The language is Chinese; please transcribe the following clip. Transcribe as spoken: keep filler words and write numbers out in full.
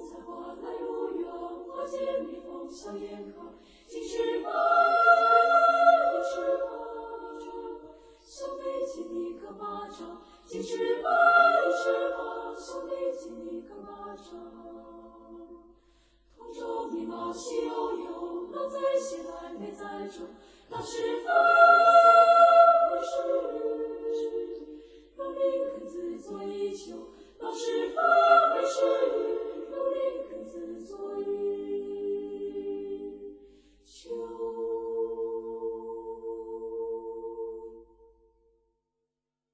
才华来如涌，花间蜜蜂笑颜开。金翅膀，银翅膀，兄弟请你个巴掌。金翅膀，银翅膀，兄弟请你个巴掌。同舟一马西悠悠，浪在西来美在中。那是风，那是雨，让林肯自作一秋。那是风，那是雨。